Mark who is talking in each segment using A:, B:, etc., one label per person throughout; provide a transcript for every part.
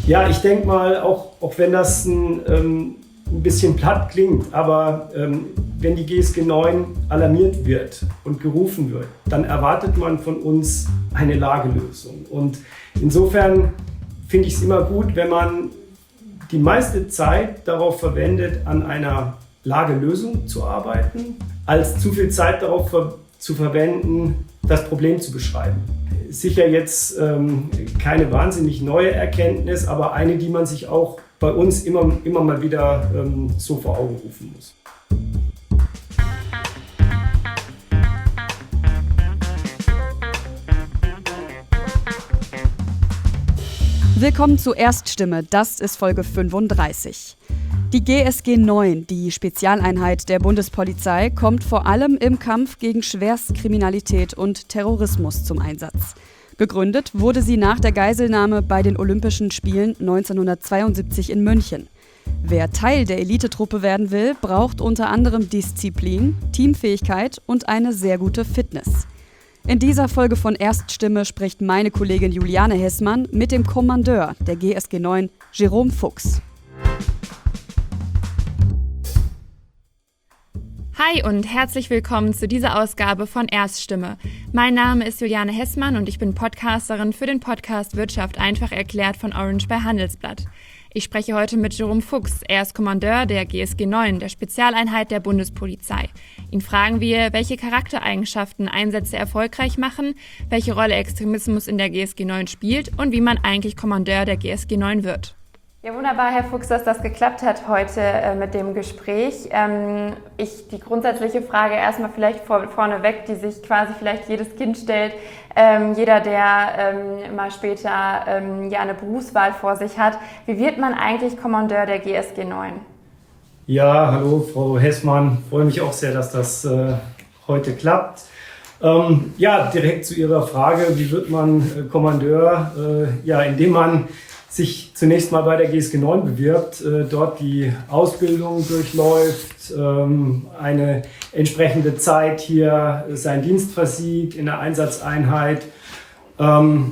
A: Ja, ich denke mal, auch wenn das ein bisschen platt klingt, aber wenn die GSG 9 alarmiert wird und gerufen wird, dann erwartet man von uns eine Lagelösung. Und insofern finde ich es immer gut, wenn man die meiste Zeit darauf verwendet, an einer Lagelösung zu arbeiten, als zu viel Zeit darauf zu verwenden, das Problem zu beschreiben. Sicher jetzt keine wahnsinnig neue Erkenntnis, aber eine, die man sich auch bei uns immer mal wieder so vor Augen rufen muss.
B: Willkommen zu Erststimme, das ist Folge 35. Die GSG 9, die Spezialeinheit der Bundespolizei, kommt vor allem im Kampf gegen Schwerstkriminalität und Terrorismus zum Einsatz. Gegründet wurde sie nach der Geiselnahme bei den Olympischen Spielen 1972 in München. Wer Teil der Elitetruppe werden will, braucht unter anderem Disziplin, Teamfähigkeit und eine sehr gute Fitness. In dieser Folge von Erststimme spricht meine Kollegin Juliane Hessmann mit dem Kommandeur der GSG 9, Jérôme Fuchs.
C: Hi und herzlich willkommen zu dieser Ausgabe von Erststimme. Mein Name ist Juliane Hessmann und ich bin Podcasterin für den Podcast Wirtschaft einfach erklärt von Orange bei Handelsblatt. Ich spreche heute mit Jérôme Fuchs. Er ist Kommandeur der GSG 9, der Spezialeinheit der Bundespolizei. Ihn fragen wir, welche Charaktereigenschaften Einsätze erfolgreich machen, welche Rolle Extremismus in der GSG 9 spielt und wie man eigentlich Kommandeur der GSG 9 wird.
D: Ja, wunderbar, Herr Fuchs, dass das geklappt hat heute mit dem Gespräch. Die grundsätzliche Frage erstmal vielleicht vorneweg, die sich quasi vielleicht jedes Kind stellt. Jeder, der mal später eine Berufswahl vor sich hat. Wie wird man eigentlich Kommandeur der GSG 9?
A: Ja, hallo Frau Hessmann, freue mich auch sehr, dass das heute klappt. Direkt zu Ihrer Frage, wie wird man Kommandeur? Indem man sich zunächst mal bei der GSG 9 bewirbt, dort die Ausbildung durchläuft, eine entsprechende Zeit hier seinen Dienst versieht in der Einsatzeinheit. Dann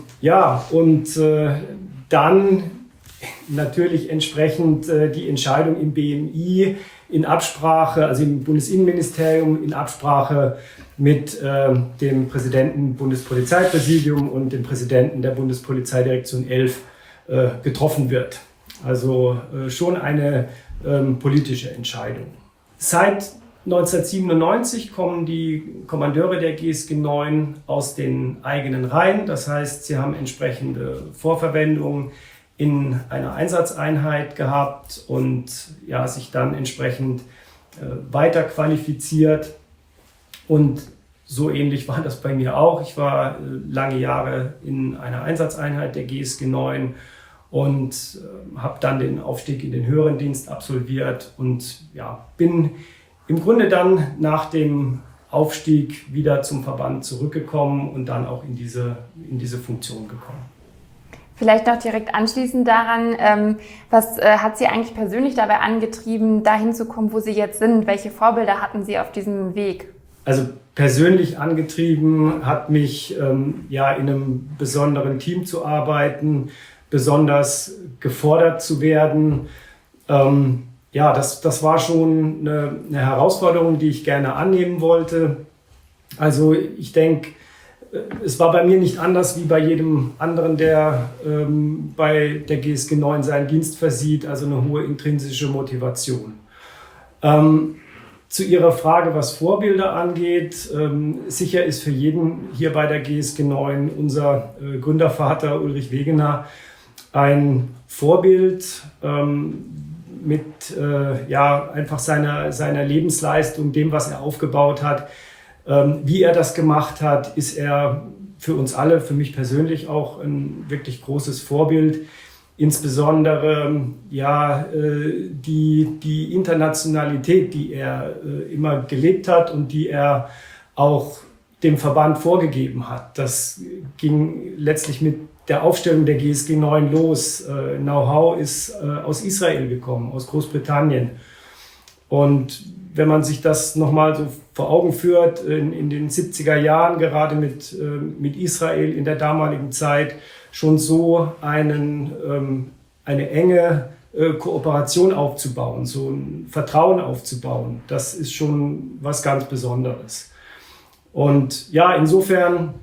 A: natürlich entsprechend die Entscheidung im BMI in Absprache, also im Bundesinnenministerium in Absprache mit dem Präsidenten Bundespolizeipräsidium und dem Präsidenten der Bundespolizeidirektion 11 getroffen wird. Also schon eine politische Entscheidung. Seit 1997 kommen die Kommandeure der GSG 9 aus den eigenen Reihen. Das heißt, sie haben entsprechende Vorverwendungen in einer Einsatzeinheit gehabt und sich dann entsprechend weiter qualifiziert. Und so ähnlich war das bei mir auch. Ich war lange Jahre in einer Einsatzeinheit der GSG 9 und habe dann den Aufstieg in den höheren Dienst absolviert und bin im Grunde dann nach dem Aufstieg wieder zum Verband zurückgekommen und dann auch in diese Funktion gekommen.
D: Vielleicht noch direkt anschließend daran, was hat Sie eigentlich persönlich dabei angetrieben, dahin zu kommen, wo Sie jetzt sind? Welche Vorbilder hatten Sie auf diesem Weg?
A: Also persönlich angetrieben hat mich, in einem besonderen Team zu arbeiten, besonders gefordert zu werden. Das war schon eine Herausforderung, die ich gerne annehmen wollte. Also ich denke, es war bei mir nicht anders wie bei jedem anderen, der bei der GSG 9 seinen Dienst versieht, also eine hohe intrinsische Motivation. Zu Ihrer Frage, was Vorbilder angeht, sicher ist für jeden hier bei der GSG 9 unser Gründervater Ulrich Wegener ein Vorbild mit einfach seiner Lebensleistung, dem, was er aufgebaut hat. Wie er das gemacht hat, ist er für uns alle, für mich persönlich auch ein wirklich großes Vorbild. Insbesondere die Internationalität, die er immer gelebt hat und die er auch dem Verband vorgegeben hat. Das ging letztlich mit der Aufstellung der GSG 9 los. Know-how ist aus Israel gekommen, aus Großbritannien. Und wenn man sich das nochmal so vor Augen führt, in den 70er Jahren, gerade mit Israel in der damaligen Zeit, schon so einen eine enge Kooperation aufzubauen, so ein Vertrauen aufzubauen, das ist schon was ganz Besonderes. Und ja, insofern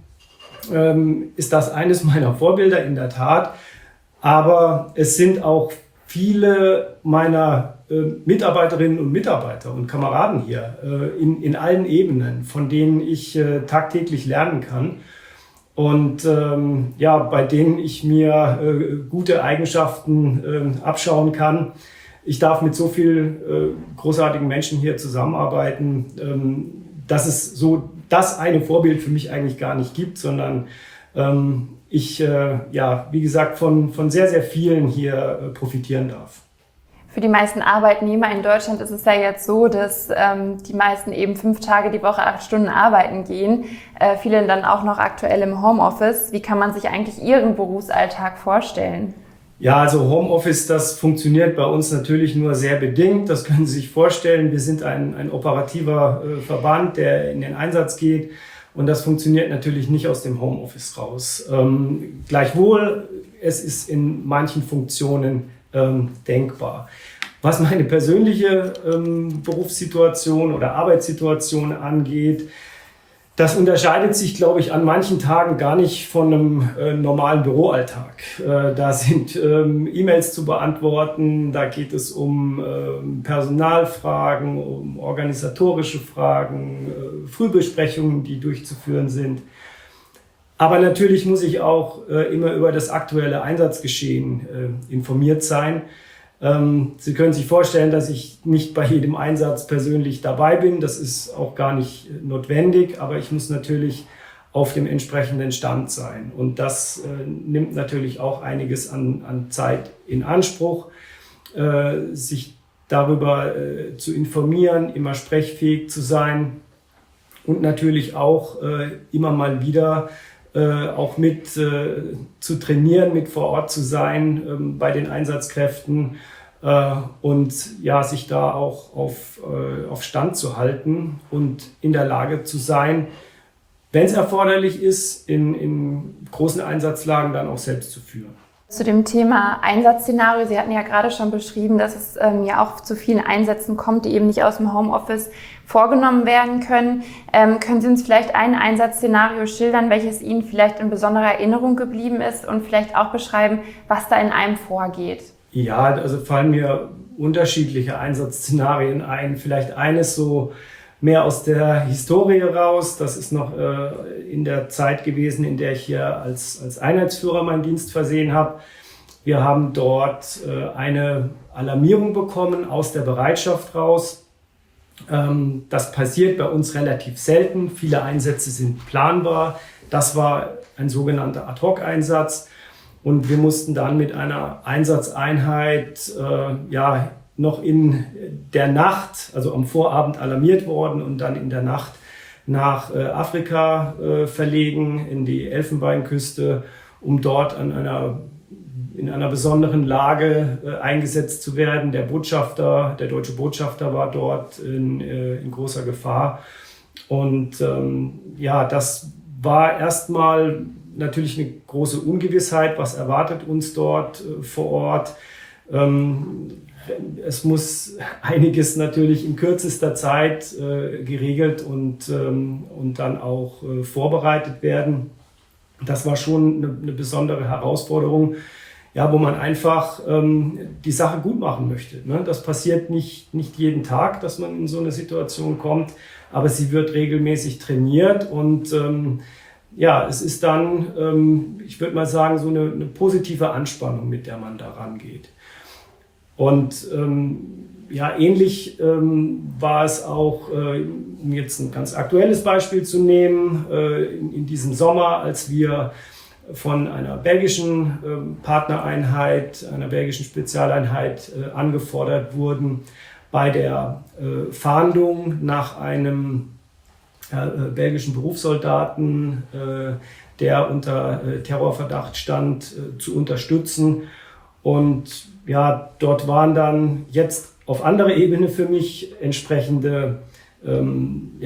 A: ist das eines meiner Vorbilder in der Tat, aber es sind auch viele meiner Mitarbeiterinnen und Mitarbeiter und Kameraden hier in allen Ebenen, von denen ich tagtäglich lernen kann. Und bei denen ich mir gute Eigenschaften abschauen kann. Ich darf mit so vielen großartigen Menschen hier zusammenarbeiten, dass es so das eine Vorbild für mich eigentlich gar nicht gibt, sondern ich, wie gesagt, von sehr, sehr vielen hier profitieren darf.
D: Für die meisten Arbeitnehmer in Deutschland ist es ja jetzt so, dass die meisten eben 5 Tage die Woche 8 Stunden arbeiten gehen, viele dann auch noch aktuell im Homeoffice. Wie kann man sich eigentlich Ihren Berufsalltag vorstellen?
A: Ja, also Homeoffice, das funktioniert bei uns natürlich nur sehr bedingt. Das können Sie sich vorstellen. Wir sind ein operativer Verband, der in den Einsatz geht. Und das funktioniert natürlich nicht aus dem Homeoffice raus. Gleichwohl, es ist in manchen Funktionen denkbar. Was meine persönliche Berufssituation oder Arbeitssituation angeht, das unterscheidet sich, glaube ich, an manchen Tagen gar nicht von einem normalen Büroalltag. Da sind E-Mails zu beantworten, da geht es um Personalfragen, um organisatorische Fragen, Frühbesprechungen, die durchzuführen sind. Aber natürlich muss ich auch immer über das aktuelle Einsatzgeschehen informiert sein. Sie können sich vorstellen, dass ich nicht bei jedem Einsatz persönlich dabei bin. Das ist auch gar nicht notwendig, aber ich muss natürlich auf dem entsprechenden Stand sein. Und das nimmt natürlich auch einiges an Zeit in Anspruch, sich darüber zu informieren, immer sprechfähig zu sein und natürlich auch immer mal wieder auch mit zu trainieren, mit vor Ort zu sein bei den Einsatzkräften und ja, sich da auch auf Stand zu halten und in der Lage zu sein, wenn es erforderlich ist, in großen Einsatzlagen dann auch selbst zu führen.
D: Zu dem Thema Einsatzszenario, Sie hatten ja gerade schon beschrieben, dass es ja auch zu vielen Einsätzen kommt, die eben nicht aus dem Homeoffice vorgenommen werden können. Können Sie uns vielleicht ein Einsatzszenario schildern, welches Ihnen vielleicht in besonderer Erinnerung geblieben ist und vielleicht auch beschreiben, was da in einem vorgeht? Ja,
A: also fallen mir unterschiedliche Einsatzszenarien ein. Vielleicht eines so mehr aus der Historie raus. Das ist noch in der Zeit gewesen, in der ich hier als Einheitsführer meinen Dienst versehen habe. Wir haben dort eine Alarmierung bekommen aus der Bereitschaft raus. Das passiert bei uns relativ selten. Viele Einsätze sind planbar. Das war ein sogenannter Ad-Hoc-Einsatz. Und wir mussten dann mit einer Einsatzeinheit noch in der Nacht, also am Vorabend alarmiert worden und dann in der Nacht nach Afrika verlegen, in die Elfenbeinküste, um dort in einer besonderen Lage eingesetzt zu werden. Der deutsche Botschafter war dort in großer Gefahr. Und das war erstmal natürlich eine große Ungewissheit, was erwartet uns dort vor Ort. Es muss einiges natürlich in kürzester Zeit geregelt und dann auch vorbereitet werden. Das war schon eine besondere Herausforderung, ja, wo man einfach die Sache gut machen möchte. Ne? Das passiert nicht jeden Tag, dass man in so eine Situation kommt, aber sie wird regelmäßig trainiert und es ist dann, ich würde mal sagen, so eine positive Anspannung, mit der man da rangeht. Und ähnlich war es auch, um jetzt ein ganz aktuelles Beispiel zu nehmen, in diesem Sommer, als wir von einer belgischen Partnereinheit, einer belgischen Spezialeinheit angefordert wurden, bei der Fahndung nach einem belgischen Berufssoldaten, der unter Terrorverdacht stand, zu unterstützen. Und ja, dort waren dann jetzt auf anderer Ebene für mich entsprechende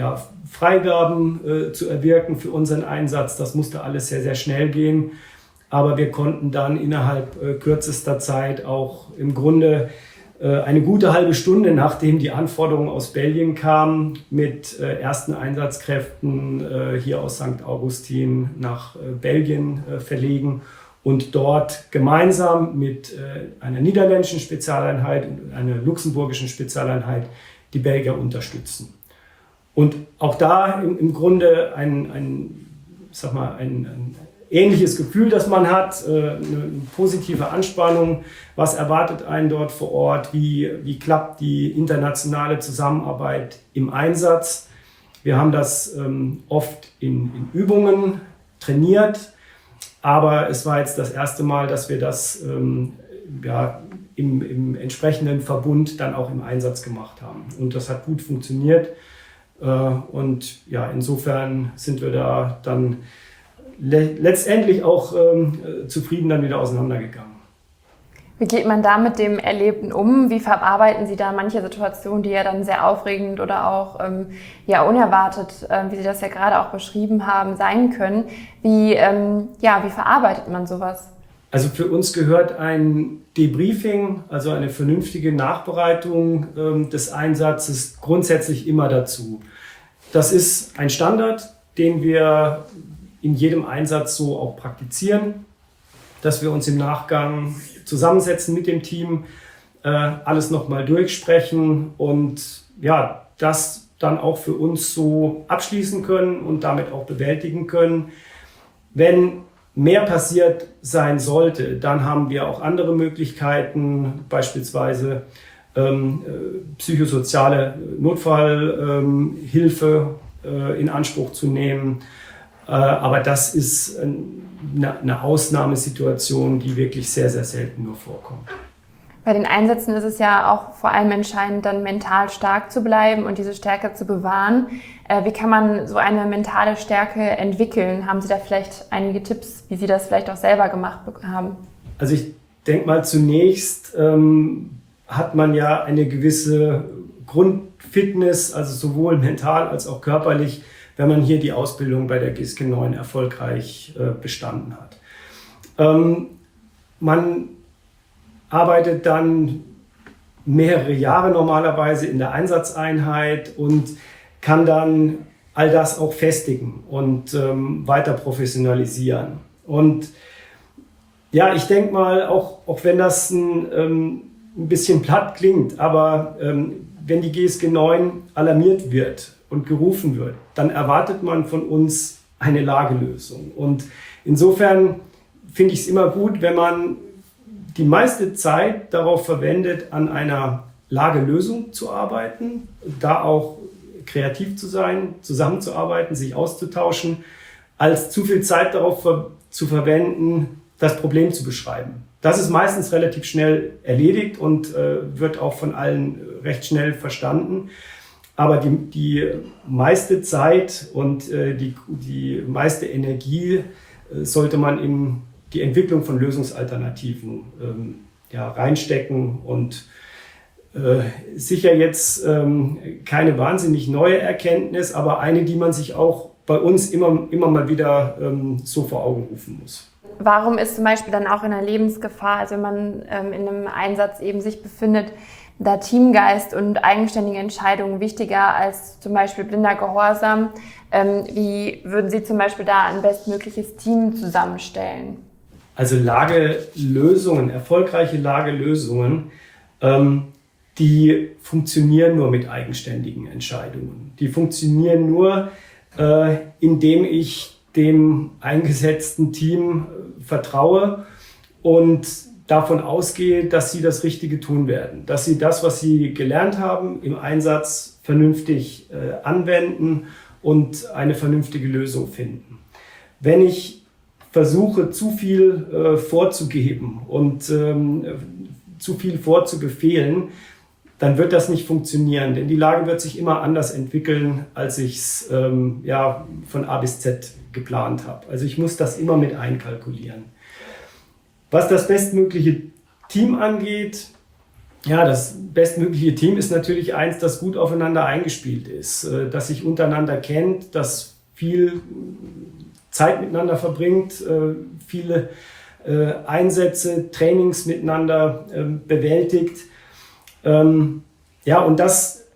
A: Freigaben zu erwirken für unseren Einsatz. Das musste alles sehr, sehr schnell gehen. aber wir konnten dann innerhalb kürzester Zeit auch im Grunde eine gute halbe Stunde, nachdem die Anforderungen aus Belgien kamen, mit ersten Einsatzkräften hier aus St. Augustin nach Belgien verlegen und dort gemeinsam mit einer niederländischen Spezialeinheit und einer luxemburgischen Spezialeinheit die Belgier unterstützen. Und auch da im Grunde ein ähnliches Gefühl, das man hat, eine positive Anspannung. Was erwartet einen dort vor Ort? Wie klappt die internationale Zusammenarbeit im Einsatz? Wir haben das oft in Übungen trainiert, aber es war jetzt das erste Mal, dass wir das im entsprechenden Verbund dann auch im Einsatz gemacht haben. Und das hat gut funktioniert. Und ja, insofern sind wir da dann letztendlich auch zufrieden dann wieder auseinandergegangen.
D: Wie geht man da mit dem Erlebten um? Wie verarbeiten Sie da manche Situationen, die ja dann sehr aufregend oder auch unerwartet, wie Sie das ja gerade auch beschrieben haben, sein können? Wie verarbeitet man sowas?
A: Also für uns gehört ein Debriefing, also eine vernünftige Nachbereitung des Einsatzes grundsätzlich immer dazu. Das ist ein Standard, den wir in jedem Einsatz so auch praktizieren, dass wir uns im Nachgang zusammensetzen mit dem Team, alles nochmal durchsprechen und ja, das dann auch für uns so abschließen können und damit auch bewältigen können. Wenn mehr passiert sein sollte, dann haben wir auch andere Möglichkeiten, beispielsweise psychosoziale Notfallhilfe in Anspruch zu nehmen. Aber das ist eine Ausnahmesituation, die wirklich sehr, sehr selten nur vorkommt.
D: Bei den Einsätzen ist es ja auch vor allem entscheidend, dann mental stark zu bleiben und diese Stärke zu bewahren. Wie kann man so eine mentale Stärke entwickeln? Haben Sie da vielleicht einige Tipps, wie Sie das vielleicht auch selber gemacht haben?
A: Also ich denke mal, zunächst hat man ja eine gewisse Grundfitness, also sowohl mental als auch körperlich, wenn man hier die Ausbildung bei der GSG 9 erfolgreich bestanden hat. Man arbeitet dann mehrere Jahre normalerweise in der Einsatzeinheit und kann dann all das auch festigen und weiter professionalisieren. Und ja, ich denke mal, auch wenn das ein bisschen platt klingt, aber wenn die GSG 9 alarmiert wird und gerufen wird, dann erwartet man von uns eine Lagelösung. Und insofern finde ich es immer gut, wenn man die meiste Zeit darauf verwendet, an einer Lagelösung zu arbeiten, da auch kreativ zu sein, zusammenzuarbeiten, sich auszutauschen, als zu viel Zeit darauf zu verwenden, das Problem zu beschreiben. Das ist meistens relativ schnell erledigt und wird auch von allen recht schnell verstanden. Aber die meiste Zeit und die meiste Energie sollte man in die Entwicklung von Lösungsalternativen reinstecken und sicher jetzt keine wahnsinnig neue Erkenntnis, aber eine, die man sich auch bei uns immer mal wieder so vor Augen rufen muss.
D: Warum ist zum Beispiel dann auch in einer Lebensgefahr, also wenn man in einem Einsatz eben sich befindet, da Teamgeist und eigenständige Entscheidungen wichtiger als zum Beispiel blinder Gehorsam? Wie würden Sie zum Beispiel da ein bestmögliches Team zusammenstellen?
A: Also Lagelösungen, erfolgreiche Lagelösungen, die funktionieren nur mit eigenständigen Entscheidungen. Die funktionieren nur, indem ich dem eingesetzten Team vertraue und davon ausgehe, dass sie das Richtige tun werden, dass sie das, was sie gelernt haben, im Einsatz vernünftig anwenden und eine vernünftige Lösung finden. Wenn ich versuche, zu viel vorzugeben und zu viel vorzubefehlen, dann wird das nicht funktionieren, denn die Lage wird sich immer anders entwickeln, als ich es von A bis Z geplant habe. Also ich muss das immer mit einkalkulieren. Was das bestmögliche Team angeht, ja, das bestmögliche Team ist natürlich eins, das gut aufeinander eingespielt ist, das sich untereinander kennt, das viel Zeit miteinander verbringt, viele Einsätze, Trainings miteinander bewältigt. Und das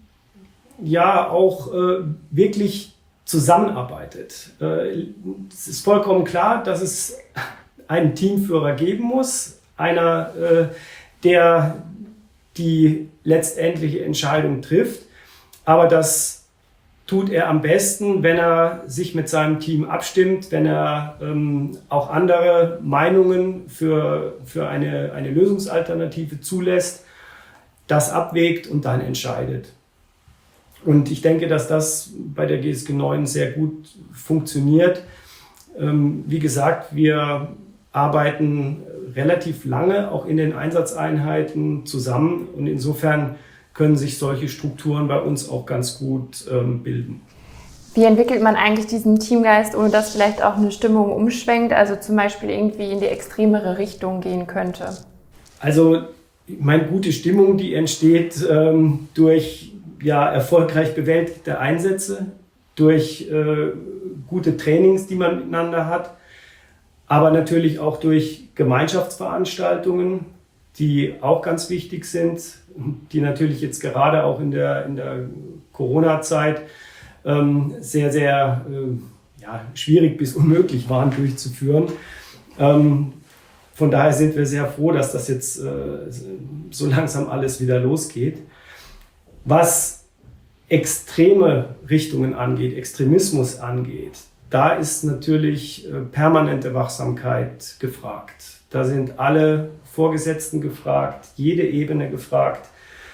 A: auch wirklich zusammenarbeitet. Es ist vollkommen klar, dass es einen Teamführer geben muss, einer, der die letztendliche Entscheidung trifft. Aber das tut er am besten, wenn er sich mit seinem Team abstimmt, wenn er auch andere Meinungen für eine Lösungsalternative zulässt, das abwägt und dann entscheidet. Und ich denke, dass das bei der GSG 9 sehr gut funktioniert. Wie gesagt, wir arbeiten relativ lange auch in den Einsatzeinheiten zusammen und insofern können sich solche Strukturen bei uns auch ganz gut bilden.
D: Wie entwickelt man eigentlich diesen Teamgeist, ohne dass vielleicht auch eine Stimmung umschwenkt, also zum Beispiel irgendwie in die extremere Richtung gehen könnte?
A: Also, ich meine, gute Stimmung, die entsteht durch erfolgreich bewältigte Einsätze, durch gute Trainings, die man miteinander hat, aber natürlich auch durch Gemeinschaftsveranstaltungen, die auch ganz wichtig sind, die natürlich jetzt gerade auch in der Corona-Zeit sehr, sehr schwierig bis unmöglich waren durchzuführen. Von daher sind wir sehr froh, dass das jetzt so langsam alles wieder losgeht. Was extreme Richtungen angeht, Extremismus angeht, da ist natürlich permanente Wachsamkeit gefragt. Da sind alle Vorgesetzten gefragt, jede Ebene gefragt.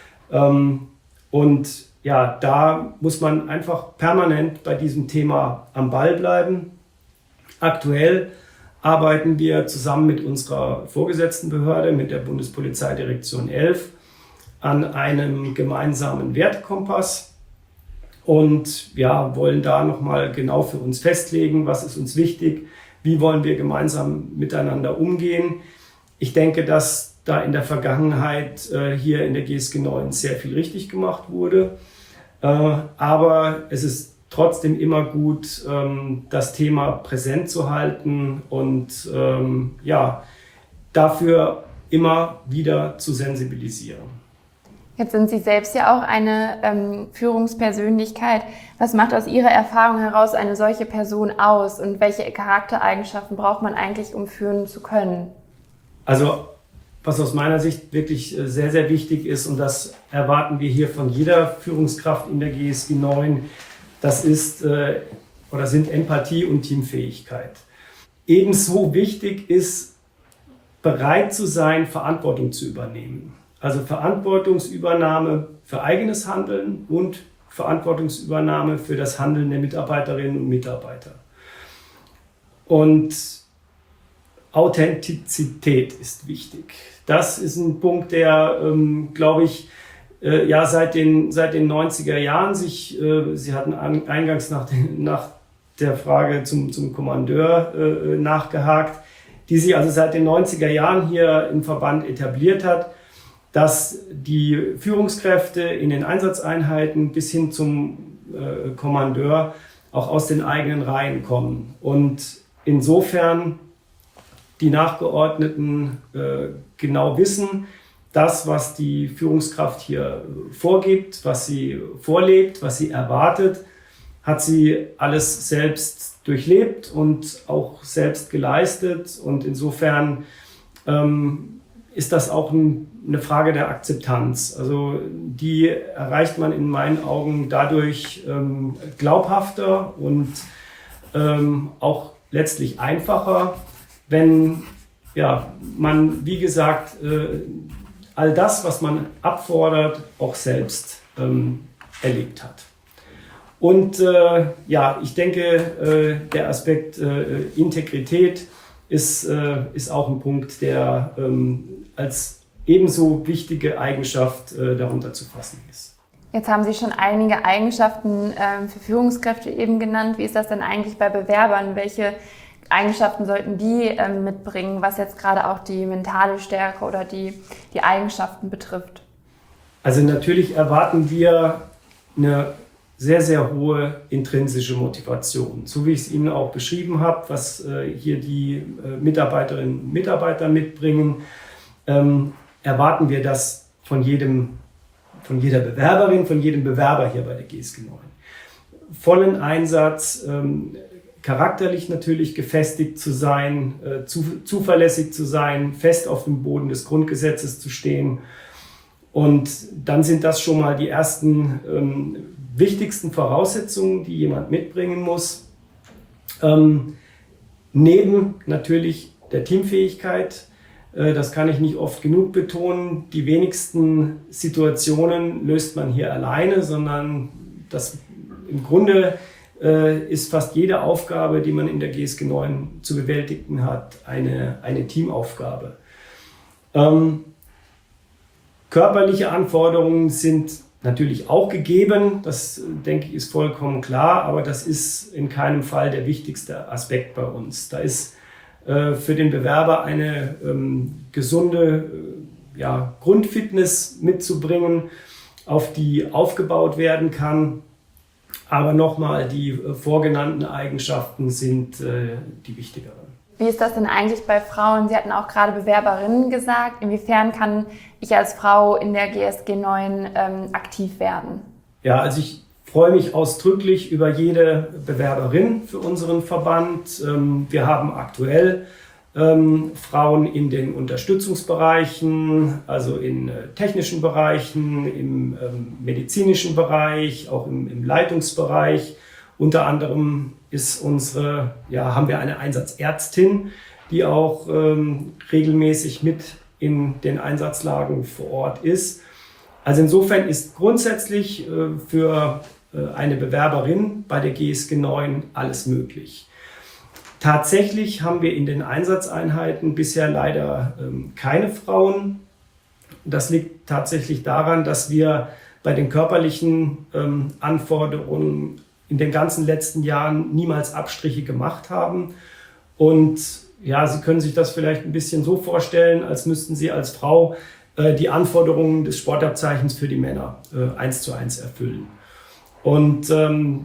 A: Und da muss man einfach permanent bei diesem Thema am Ball bleiben. Aktuell arbeiten wir zusammen mit unserer Vorgesetztenbehörde, mit der Bundespolizeidirektion 11, an einem gemeinsamen Wertekompass und wollen da nochmal genau für uns festlegen, was ist uns wichtig, wie wollen wir gemeinsam miteinander umgehen. Ich denke, dass da in der Vergangenheit hier in der GSG 9 sehr viel richtig gemacht wurde, aber es ist trotzdem immer gut, das Thema präsent zu halten und dafür immer wieder zu sensibilisieren.
D: Jetzt sind Sie selbst ja auch eine Führungspersönlichkeit. Was macht aus Ihrer Erfahrung heraus eine solche Person aus und welche Charaktereigenschaften braucht man eigentlich, um führen zu können?
A: Also was aus meiner Sicht wirklich sehr, sehr wichtig ist, und das erwarten wir hier von jeder Führungskraft in der GSG 9, das ist oder sind Empathie und Teamfähigkeit. Ebenso wichtig ist, bereit zu sein, Verantwortung zu übernehmen. Also Verantwortungsübernahme für eigenes Handeln und Verantwortungsübernahme für das Handeln der Mitarbeiterinnen und Mitarbeiter. Und Authentizität ist wichtig. Das ist ein Punkt, der, glaube ich, seit den 90er Jahren Sie hatten eingangs nach der Frage zum Kommandeur nachgehakt, die sich also seit den 90er Jahren hier im Verband etabliert hat, dass die Führungskräfte in den Einsatzeinheiten bis hin zum Kommandeur auch aus den eigenen Reihen kommen. Und insofern die Nachgeordneten genau wissen, das, was die Führungskraft hier vorgibt, was sie vorlebt, was sie erwartet, hat sie alles selbst durchlebt und auch selbst geleistet. Und insofern ist das auch eine Frage der Akzeptanz. Also die erreicht man in meinen Augen dadurch glaubhafter und auch letztlich einfacher, wenn man, wie gesagt, all das, was man abfordert, auch selbst erlebt hat. Und ich denke, der Aspekt Integrität ist auch ein Punkt, der als ebenso wichtige Eigenschaft darunter zu fassen ist.
D: Jetzt haben Sie schon einige Eigenschaften für Führungskräfte eben genannt. Wie ist das denn eigentlich bei Bewerbern? Welche Eigenschaften sollten die mitbringen, was jetzt gerade auch die mentale Stärke oder die Eigenschaften betrifft?
A: Also natürlich erwarten wir eine sehr, sehr hohe intrinsische Motivation. So wie ich es Ihnen auch beschrieben habe, was hier die Mitarbeiterinnen und Mitarbeiter mitbringen, erwarten wir das von jeder Bewerberin, von jedem Bewerber hier bei der GSG 9. Vollen Einsatz, charakterlich natürlich gefestigt zu sein, zuverlässig zu sein, fest auf dem Boden des Grundgesetzes zu stehen. Und dann sind das schon mal die ersten wichtigsten Voraussetzungen, die jemand mitbringen muss. Neben natürlich der Teamfähigkeit, das kann ich nicht oft genug betonen, die wenigsten Situationen löst man hier alleine, sondern das im Grunde ist fast jede Aufgabe, die man in der GSG 9 zu bewältigen hat, eine Teamaufgabe. Körperliche Anforderungen sind natürlich auch gegeben, das denke ich ist vollkommen klar, aber das ist in keinem Fall der wichtigste Aspekt bei uns. Da ist für den Bewerber eine gesunde Grundfitness mitzubringen, auf die aufgebaut werden kann. Aber nochmal, die vorgenannten Eigenschaften sind die wichtigeren.
D: Wie ist das denn eigentlich bei Frauen? Sie hatten auch gerade Bewerberinnen gesagt. Inwiefern kann ich als Frau in der GSG 9 aktiv werden?
A: Ja, also ich freue mich ausdrücklich über jede Bewerberin für unseren Verband. Wir haben aktuell Frauen in den Unterstützungsbereichen, also in technischen Bereichen, im medizinischen Bereich, auch im Leitungsbereich. Unter anderem haben wir eine Einsatzärztin, die auch regelmäßig mit in den Einsatzlagen vor Ort ist. Also insofern ist grundsätzlich für eine Bewerberin bei der GSG 9 alles möglich. Tatsächlich haben wir in den Einsatzeinheiten bisher leider keine Frauen. Das liegt tatsächlich daran, dass wir bei den körperlichen Anforderungen in den ganzen letzten Jahren niemals Abstriche gemacht haben. Und ja, Sie können sich das vielleicht ein bisschen so vorstellen, als müssten Sie als Frau die Anforderungen des Sportabzeichens für die Männer 1:1 erfüllen. Und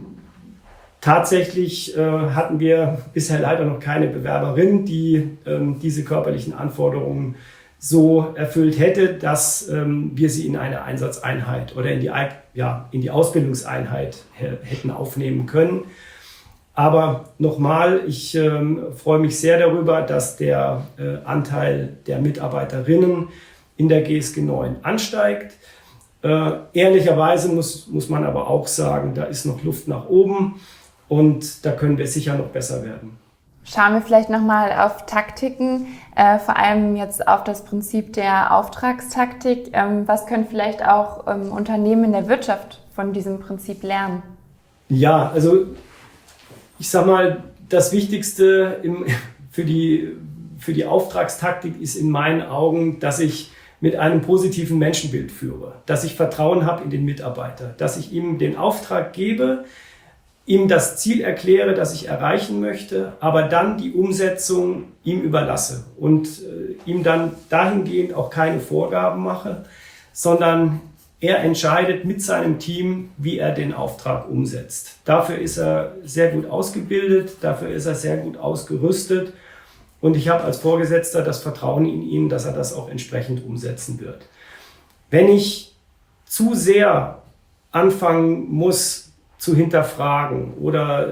A: tatsächlich hatten wir bisher leider noch keine Bewerberin, die diese körperlichen Anforderungen so erfüllt hätte, dass wir sie in eine Einsatzeinheit oder in die Ausbildungseinheit hätten aufnehmen können. Aber nochmal, ich freue mich sehr darüber, dass der Anteil der Mitarbeiterinnen in der GSG 9 ansteigt. Ehrlicherweise muss man aber auch sagen, da ist noch Luft nach oben und da können wir sicher noch besser werden.
D: Schauen wir vielleicht nochmal auf Taktiken, vor allem jetzt auf das Prinzip der Auftragstaktik. Was können vielleicht auch Unternehmen in der Wirtschaft von diesem Prinzip lernen? Ja,
A: also ich sag mal, das Wichtigste für die Auftragstaktik ist in meinen Augen, dass ich mit einem positiven Menschenbild führe, dass ich Vertrauen habe in den Mitarbeiter, dass ich ihm den Auftrag gebe, ihm das Ziel erkläre, das ich erreichen möchte, aber dann die Umsetzung ihm überlasse und ihm dann dahingehend auch keine Vorgaben mache, sondern er entscheidet mit seinem Team, wie er den Auftrag umsetzt. Dafür ist er sehr gut ausgebildet, dafür ist er sehr gut ausgerüstet und ich habe als Vorgesetzter das Vertrauen in ihn, dass er das auch entsprechend umsetzen wird. Wenn ich zu sehr anfangen muss, zu hinterfragen oder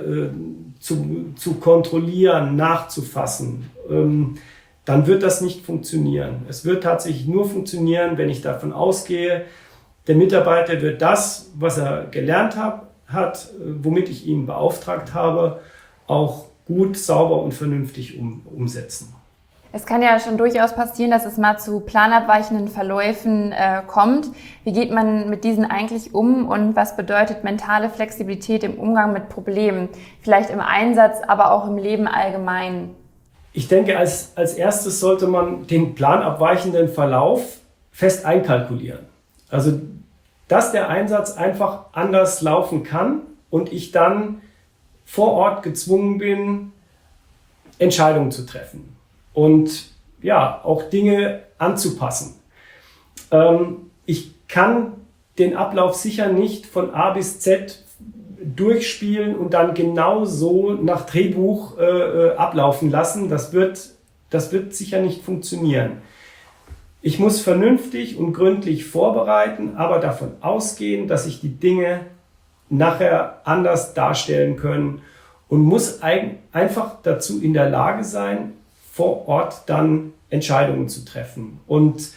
A: zu kontrollieren, nachzufassen, dann wird das nicht funktionieren. Es wird tatsächlich nur funktionieren, wenn ich davon ausgehe, der Mitarbeiter wird das, was er gelernt hat, womit ich ihn beauftragt habe, auch gut, sauber und vernünftig umsetzen.
D: Es kann ja schon durchaus passieren, dass es mal zu planabweichenden Verläufen kommt. Wie geht man mit diesen eigentlich um und was bedeutet mentale Flexibilität im Umgang mit Problemen? Vielleicht im Einsatz, aber auch im Leben allgemein.
A: Ich denke, als erstes sollte man den planabweichenden Verlauf fest einkalkulieren. Also, dass der Einsatz einfach anders laufen kann und ich dann vor Ort gezwungen bin, Entscheidungen zu treffen. Und ja, auch Dinge anzupassen. Ich kann den Ablauf sicher nicht von A bis Z durchspielen und dann genau so nach Drehbuch ablaufen lassen. Das wird sicher nicht funktionieren. Ich muss vernünftig und gründlich vorbereiten, aber davon ausgehen, dass sich die Dinge nachher anders darstellen können und muss einfach dazu in der Lage sein, vor Ort dann Entscheidungen zu treffen und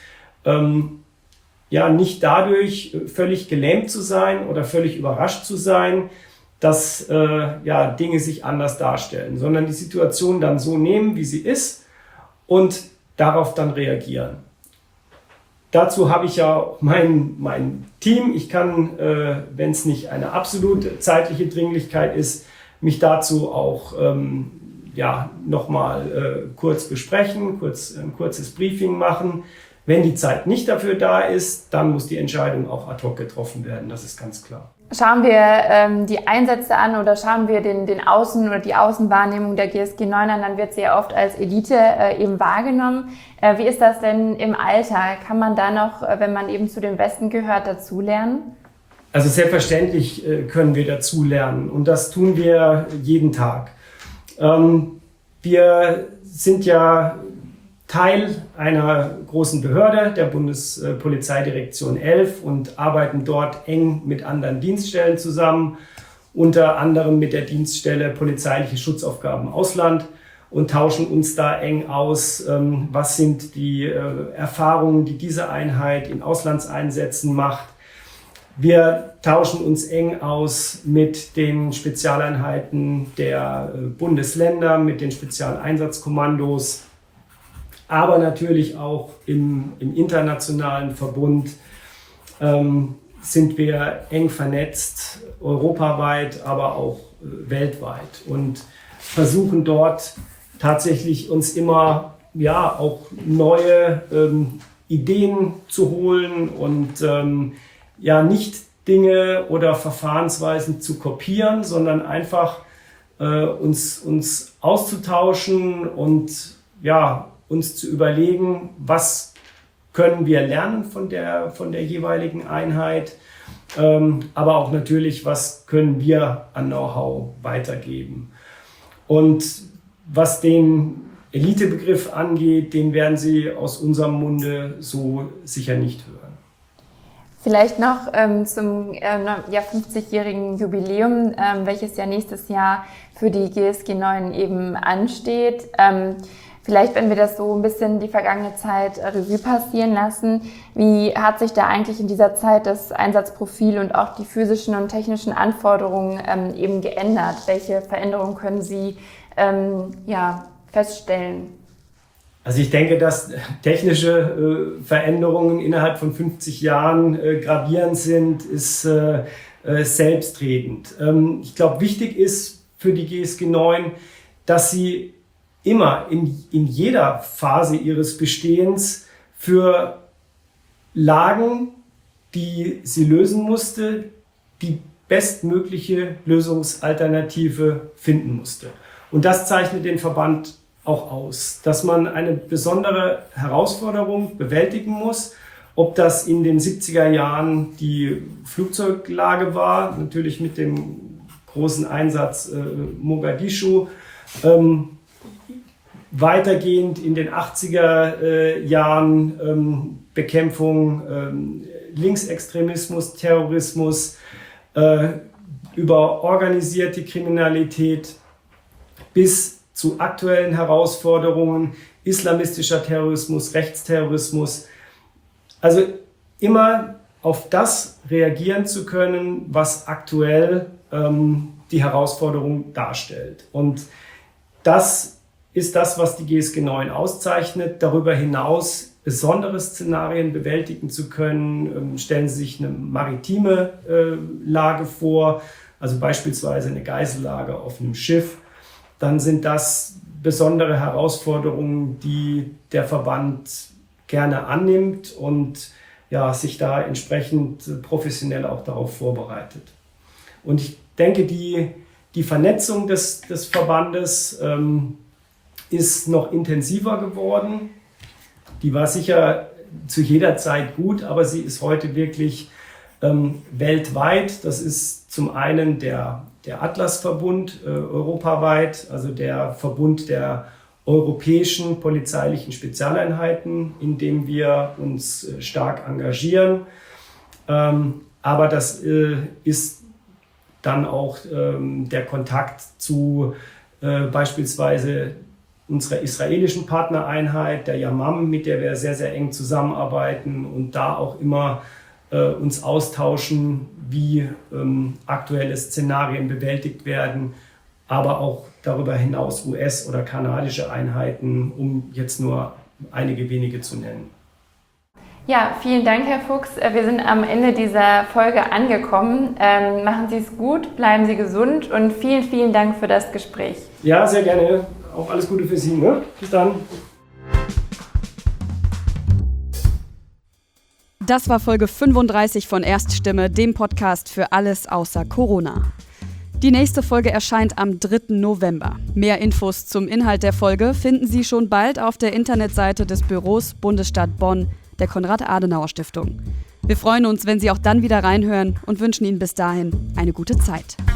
A: nicht dadurch völlig gelähmt zu sein oder völlig überrascht zu sein, dass Dinge sich anders darstellen, sondern die Situation dann so nehmen, wie sie ist und darauf dann reagieren. Dazu habe ich ja mein Team. Ich kann, wenn es nicht eine absolute zeitliche Dringlichkeit ist, mich dazu auch nochmal kurz besprechen, ein kurzes Briefing machen. Wenn die Zeit nicht dafür da ist, dann muss die Entscheidung auch ad hoc getroffen werden. Das ist ganz klar.
D: Schauen wir die Einsätze an oder schauen wir den Außen- oder die Außenwahrnehmung der GSG 9 an, dann wird sie ja oft als Elite eben wahrgenommen. Wie ist das denn im Alltag? Kann man da noch, wenn man eben zu den Besten gehört, dazulernen?
A: Also selbstverständlich können wir dazulernen und das tun wir jeden Tag. Wir sind ja Teil einer großen Behörde, der Bundespolizeidirektion 11, und arbeiten dort eng mit anderen Dienststellen zusammen, unter anderem mit der Dienststelle Polizeiliche Schutzaufgaben Ausland, und tauschen uns da eng aus, was sind die Erfahrungen, die diese Einheit in Auslandseinsätzen macht. Wir tauschen uns eng aus mit den Spezialeinheiten der Bundesländer, mit den Spezialeinsatzkommandos, aber natürlich auch im internationalen Verbund sind wir eng vernetzt, europaweit, aber auch weltweit, und versuchen dort tatsächlich uns immer auch neue Ideen zu holen und nicht Dinge oder Verfahrensweisen zu kopieren, sondern einfach uns auszutauschen und uns zu überlegen, was können wir lernen von der jeweiligen Einheit, aber auch natürlich, was können wir an Know-how weitergeben. Und was den Elitebegriff angeht, den werden Sie aus unserem Munde so sicher nicht hören.
D: Vielleicht noch zum 50-jährigen Jubiläum, welches ja nächstes Jahr für die GSG 9 eben ansteht. Vielleicht, wenn wir das so ein bisschen die vergangene Zeit Revue passieren lassen, wie hat sich da eigentlich in dieser Zeit das Einsatzprofil und auch die physischen und technischen Anforderungen eben geändert? Welche Veränderungen können Sie feststellen?
A: Also ich denke, dass technische Veränderungen innerhalb von 50 Jahren gravierend sind, ist selbstredend. Ich glaube, wichtig ist für die GSG 9, dass sie immer in jeder Phase ihres Bestehens für Lagen, die sie lösen musste, die bestmögliche Lösungsalternative finden musste. Und das zeichnet den Verband auch aus, dass man eine besondere Herausforderung bewältigen muss, ob das in den 70er Jahren die Flugzeuglage war, natürlich mit dem großen Einsatz Mogadischu, weitergehend in den 80er Jahren Bekämpfung Linksextremismus, Terrorismus, über organisierte Kriminalität bis zu aktuellen Herausforderungen, islamistischer Terrorismus, Rechtsterrorismus. Also immer auf das reagieren zu können, was aktuell die Herausforderung darstellt. Und das ist das, was die GSG 9 auszeichnet. Darüber hinaus besondere Szenarien bewältigen zu können. Stellen Sie sich eine maritime Lage vor, also beispielsweise eine Geisellage auf einem Schiff. Dann sind das besondere Herausforderungen, die der Verband gerne annimmt und sich da entsprechend professionell auch darauf vorbereitet. Und ich denke, die Vernetzung des Verbandes ist noch intensiver geworden. Die war sicher zu jeder Zeit gut, aber sie ist heute wirklich weltweit. Das ist zum einen der Atlas-Verbund europaweit, also der Verbund der europäischen polizeilichen Spezialeinheiten, in dem wir uns stark engagieren. Aber das ist dann auch der Kontakt zu beispielsweise unserer israelischen Partnereinheit, der Yamam, mit der wir sehr, sehr eng zusammenarbeiten und da auch immer uns austauschen, wie aktuelle Szenarien bewältigt werden, aber auch darüber hinaus US- oder kanadische Einheiten, um jetzt nur einige wenige zu nennen.
D: Ja, vielen Dank, Herr Fuchs. Wir sind am Ende dieser Folge angekommen. Machen Sie es gut, bleiben Sie gesund und vielen, vielen Dank für das Gespräch.
A: Ja, sehr gerne. Auch alles Gute für Sie. Ne? Bis dann.
B: Das war Folge 35 von Erststimme, dem Podcast für alles außer Corona. Die nächste Folge erscheint am 3. November. Mehr Infos zum Inhalt der Folge finden Sie schon bald auf der Internetseite des Büros Bundesstadt Bonn der Konrad-Adenauer-Stiftung. Wir freuen uns, wenn Sie auch dann wieder reinhören und wünschen Ihnen bis dahin eine gute Zeit.